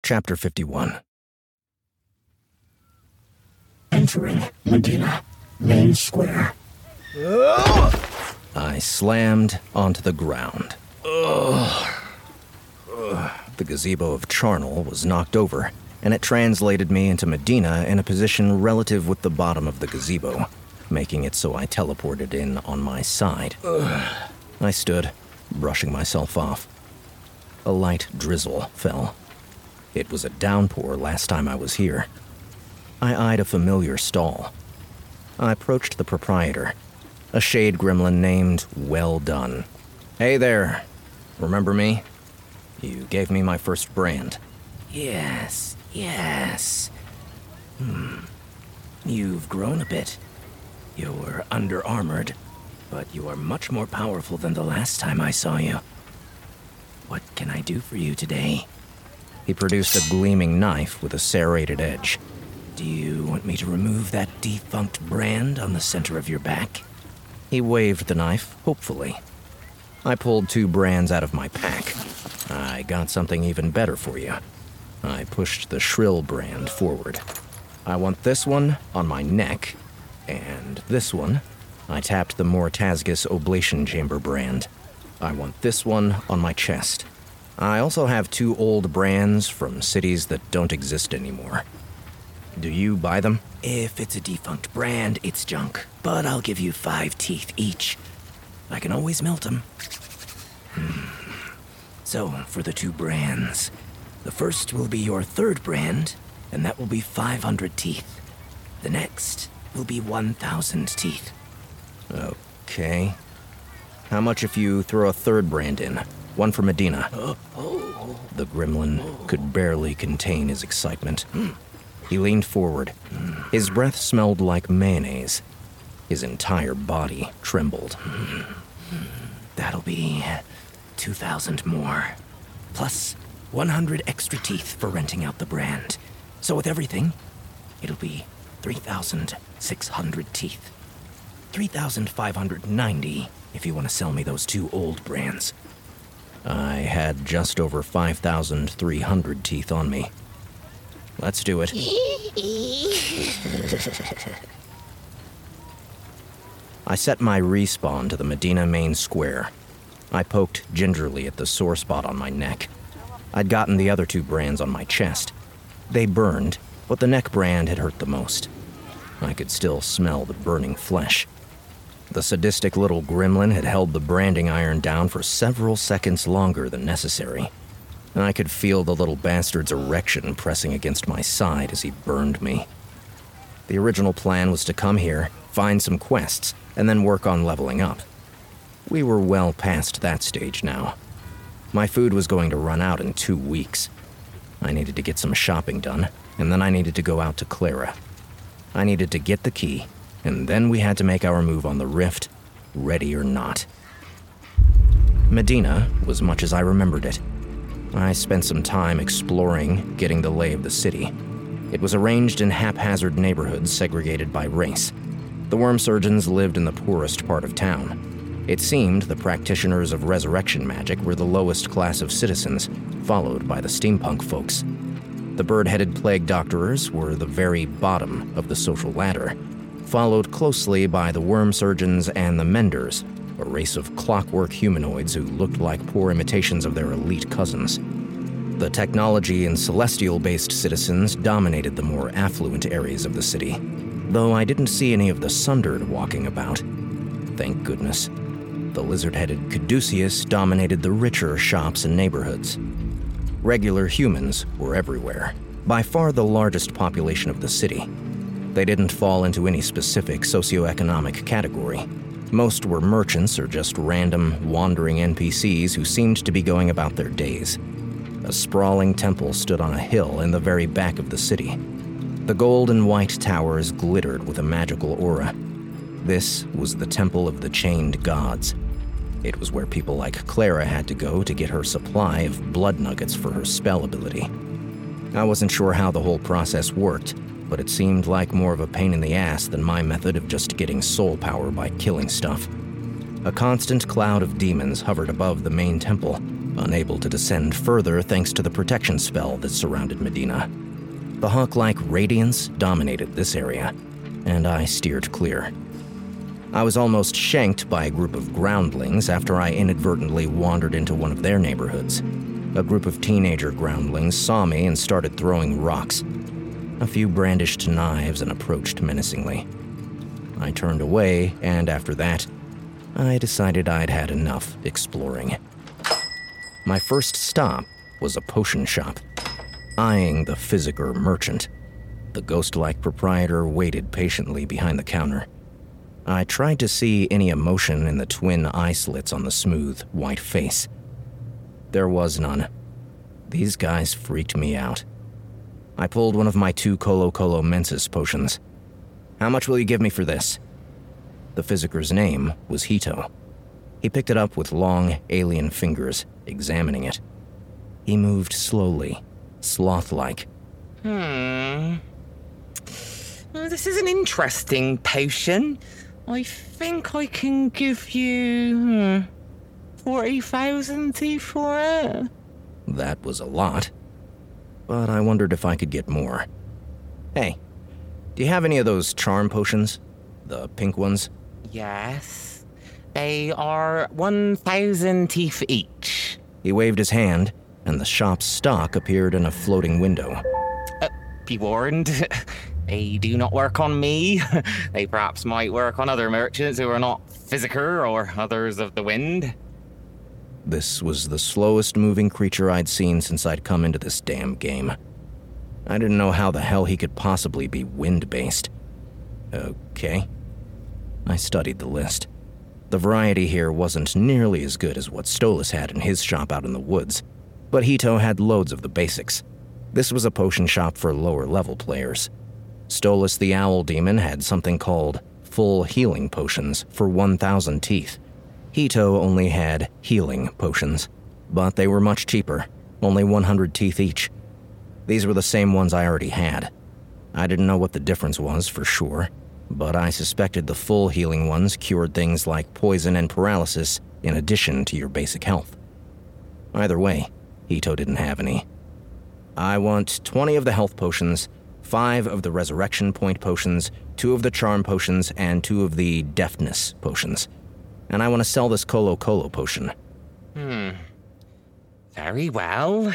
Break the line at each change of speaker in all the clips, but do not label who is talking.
Chapter 51.
Entering Medina, main square.
I slammed onto the ground. The gazebo of Charnel was knocked over, and it translated me into Medina in a position relative with the bottom of the gazebo, making it so I teleported in on my side. I stood, brushing myself off. A light drizzle fell. It was a downpour last time I was here. I eyed a familiar stall. I approached the proprietor, a shade gremlin named Well Done. Hey there. Remember me? You gave me my first brand.
Yes. You've grown a bit. You're under-armored, but you are much more powerful than the last time I saw you. What can I do for you today?
He produced a gleaming knife with a serrated edge.
Do you want me to remove that defunct brand on the center of your back?
He waved the knife, hopefully. I pulled 2 brands out of my pack. I got something even better for you. I pushed the Shrill brand forward. I want this one on my neck, and this one. I tapped the Mortazgus Oblation Chamber brand. I want this one on my chest. I also have 2 old brands from cities that don't exist anymore. Do you buy them?
If it's a defunct brand, it's junk. But I'll give you 5 teeth each. I can always melt them. So, for the 2 brands, the first will be your 3rd brand, and that will be 500 teeth. The next will be 1,000 teeth.
Okay. How much if you throw a 3rd brand in? One for Medina. The gremlin could barely contain his excitement. He leaned forward. His breath smelled like mayonnaise. His entire body trembled.
That'll be 2,000 more. Plus 100 extra teeth for renting out the brand. So with everything, it'll be 3,600 teeth. 3,590 if you want to sell me those 2 old brands.
I had just over 5,300 teeth on me. Let's do it. I set my respawn to the Medina main square. I poked gingerly at the sore spot on my neck. I'd gotten the other 2 brands on my chest. They burned, but the neck brand had hurt the most. I could still smell the burning flesh. The sadistic little gremlin had held the branding iron down for several seconds longer than necessary. I could feel the little bastard's erection pressing against my side as he burned me. The original plan was to come here, find some quests, and then work on leveling up. We were well past that stage now. My food was going to run out in 2 weeks. I needed to get some shopping done, and then I needed to go out to Clara. I needed to get the key, and then we had to make our move on the rift, ready or not. Medina was much as I remembered it. I spent some time exploring, getting the lay of the city. It was arranged in haphazard neighborhoods segregated by race. The worm surgeons lived in the poorest part of town. It seemed the practitioners of resurrection magic were the lowest class of citizens, followed by the steampunk folks. The bird-headed plague doctorers were the very bottom of the social ladder, followed closely by the worm surgeons and the menders, a race of clockwork humanoids who looked like poor imitations of their elite cousins. The technology and celestial-based citizens dominated the more affluent areas of the city, though I didn't see any of the sundered walking about. Thank goodness. The lizard-headed Caduceus dominated the richer shops and neighborhoods. Regular humans were everywhere, by far the largest population of the city. They didn't fall into any specific socioeconomic category. Most were merchants or just random, wandering NPCs who seemed to be going about their days. A sprawling temple stood on a hill in the very back of the city. The gold and white towers glittered with a magical aura. This was the Temple of the Chained Gods. It was where people like Clara had to go to get her supply of blood nuggets for her spell ability. I wasn't sure how the whole process worked, but it seemed like more of a pain in the ass than my method of just getting soul power by killing stuff. A constant cloud of demons hovered above the main temple, unable to descend further thanks to the protection spell that surrounded Medina. The hawk-like radiance dominated this area, and I steered clear. I was almost shanked by a group of groundlings after I inadvertently wandered into one of their neighborhoods. A group of teenager groundlings saw me and started throwing rocks. A few brandished knives and approached menacingly. I turned away, and after that, I decided I'd had enough exploring. My first stop was a potion shop. Eyeing the Physiker merchant, the ghost-like proprietor waited patiently behind the counter. I tried to see any emotion in the twin eye slits on the smooth, white face. There was none. These guys freaked me out. I pulled one of my 2 Colo Colo Mensis potions. "How much will you give me for this?" The Physiker's name was Hito. He picked it up with long, alien fingers, examining it. He moved slowly, sloth-like.
Well, this is an interesting potion. I think I can give you 40,000 teeth for it.
That was a lot, but I wondered if I could get more. Hey, do you have any of those charm potions? The pink ones?
Yes. They are 1,000 teeth each.
He waved his hand, and the shop's stock appeared in a floating window.
Be warned, they do not work on me. They perhaps might work on other merchants who are not Physiker or others of the wind.
This was the slowest moving creature I'd seen since I'd come into this damn game. I didn't know how the hell he could possibly be wind-based. Okay. I studied the list. The variety here wasn't nearly as good as what Stolas had in his shop out in the woods, but Hito had loads of the basics. This was a potion shop for lower-level players. Stolas the Owl Demon had something called full healing potions for 1,000 teeth. Hito only had healing potions, but they were much cheaper, only 100 teeth each. These were the same ones I already had. I didn't know what the difference was for sure, but I suspected the full healing ones cured things like poison and paralysis in addition to your basic health. Either way, Hito didn't have any. I want 20 of the health potions, 5 of the resurrection point potions, 2 of the charm potions, and 2 of the deftness potions. And I want to sell this Colo Colo potion.
Very well.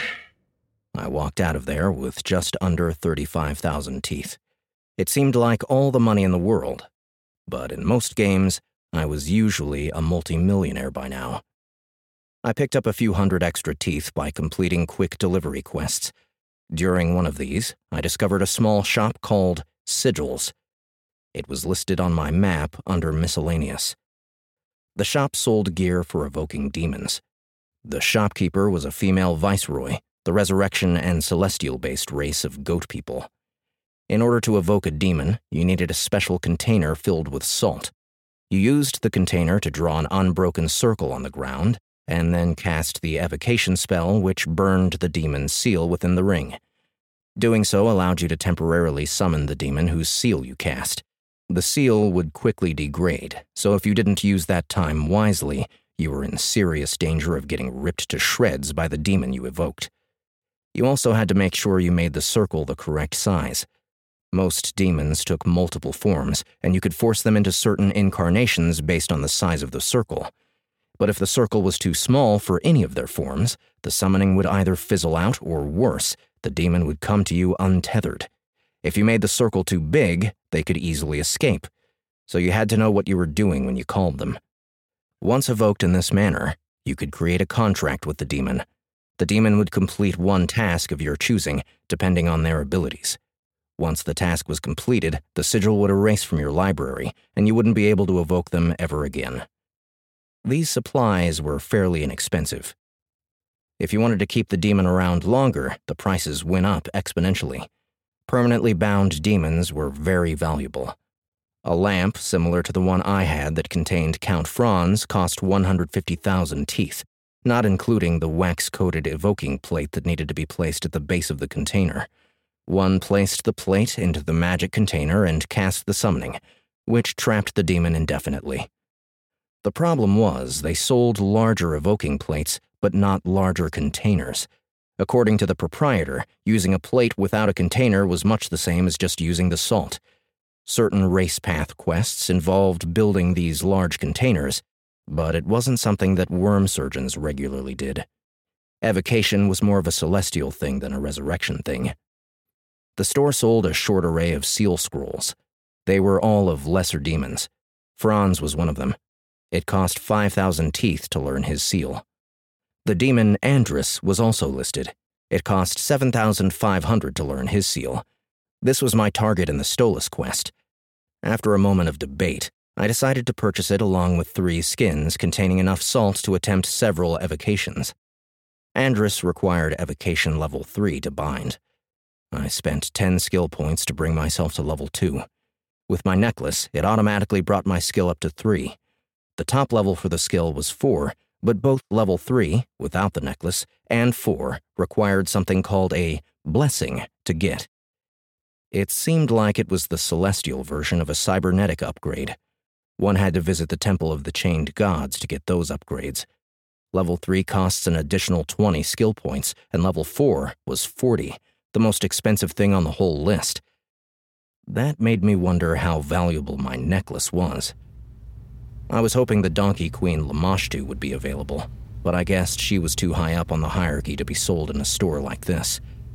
I walked out of there with just under 35,000 teeth. It seemed like all the money in the world, but in most games, I was usually a multi-millionaire by now. I picked up a few hundred extra teeth by completing quick delivery quests. During one of these, I discovered a small shop called Sigils. It was listed on my map under miscellaneous. The shop sold gear for evoking demons. The shopkeeper was a female viceroy, the resurrection and celestial-based race of goat people. In order to evoke a demon, you needed a special container filled with salt. You used the container to draw an unbroken circle on the ground, and then cast the evocation spell which burned the demon's seal within the ring. Doing so allowed you to temporarily summon the demon whose seal you cast. The seal would quickly degrade, so if you didn't use that time wisely, you were in serious danger of getting ripped to shreds by the demon you evoked. You also had to make sure you made the circle the correct size. Most demons took multiple forms, and you could force them into certain incarnations based on the size of the circle. But if the circle was too small for any of their forms, the summoning would either fizzle out or worse, the demon would come to you untethered. If you made the circle too big, they could easily escape, so you had to know what you were doing when you called them. Once evoked in this manner, you could create a contract with the demon. The demon would complete one task of your choosing, depending on their abilities. Once the task was completed, the sigil would erase from your library, and you wouldn't be able to evoke them ever again. These supplies were fairly inexpensive. If you wanted to keep the demon around longer, the prices went up exponentially. Permanently bound demons were very valuable. A lamp similar to the one I had that contained Count Franz cost 150,000 teeth, not including the wax-coated evoking plate that needed to be placed at the base of the container. One placed the plate into the magic container and cast the summoning, which trapped the demon indefinitely. The problem was they sold larger evoking plates, but not larger containers. According to the proprietor, using a plate without a container was much the same as just using the salt. Certain race path quests involved building these large containers, but it wasn't something that worm surgeons regularly did. Evocation was more of a celestial thing than a resurrection thing. The store sold a short array of seal scrolls. They were all of lesser demons. Franz was one of them. It cost 5,000 teeth to learn his seal. The demon Andrus was also listed. It cost 7,500 to learn his seal. This was my target in the Stolas quest. After a moment of debate, I decided to purchase it along with 3 skins containing enough salt to attempt several evocations. Andrus required evocation level 3 to bind. I spent 10 skill points to bring myself to level 2. With my necklace, it automatically brought my skill up to 3. The top level for the skill was 4, but both level 3, without the necklace, and 4 required something called a blessing to get. It seemed like it was the celestial version of a cybernetic upgrade. One had to visit the Temple of the Chained Gods to get those upgrades. Level 3 costs an additional 20 skill points, and level 4 was 40, the most expensive thing on the whole list. That made me wonder how valuable my necklace was. I was hoping the Donkey Queen Lamashtu would be available, but I guessed she was too high up on the hierarchy to be sold in a store like this.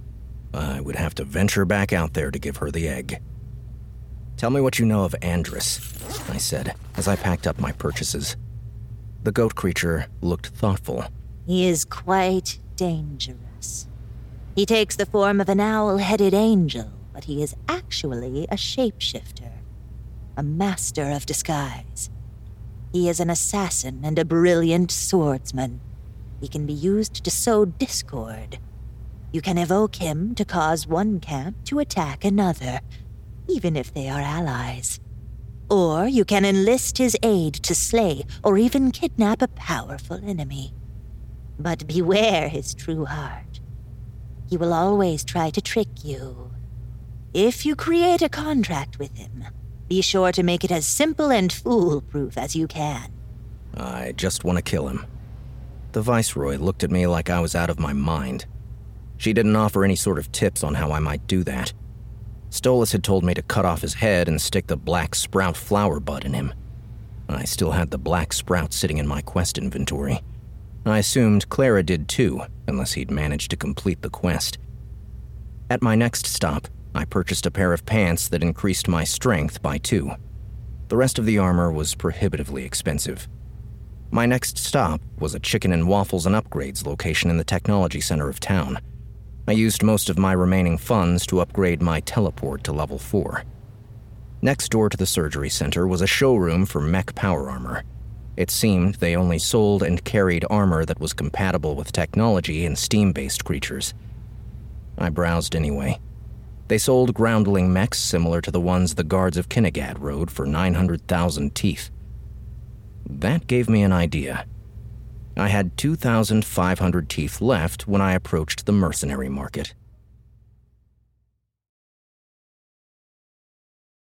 I would have to venture back out there to give her the egg. "Tell me what you know of Andrus," I said, as I packed up my purchases. The goat creature looked thoughtful.
"He is quite dangerous. He takes the form of an owl-headed angel, but he is actually a shapeshifter, a master of disguise. He is an assassin and a brilliant swordsman. He can be used to sow discord. You can evoke him to cause one camp to attack another, even if they are allies. Or you can enlist his aid to slay or even kidnap a powerful enemy. But beware his true heart. He will always try to trick you. If you create a contract with him, be sure to make it as simple and foolproof as you can."
I just want to kill him. The Viceroy looked at me like I was out of my mind. She didn't offer any sort of tips on how I might do that. Stolas had told me to cut off his head and stick the black sprout flower bud in him. I still had the black sprout sitting in my quest inventory. I assumed Clara did too, unless he'd managed to complete the quest. At my next stop, I purchased a pair of pants that increased my strength by 2. The rest of the armor was prohibitively expensive. My next stop was a chicken and waffles and upgrades location in the technology center of town. I used most of my remaining funds to upgrade my teleport to level 4. Next door to the surgery center was a showroom for mech power armor. It seemed they only sold and carried armor that was compatible with technology and steam-based creatures. I browsed anyway. They sold groundling mechs similar to the ones the guards of Kinnegad rode for 900,000 teeth. That gave me an idea. I had 2,500 teeth left when I approached the mercenary market.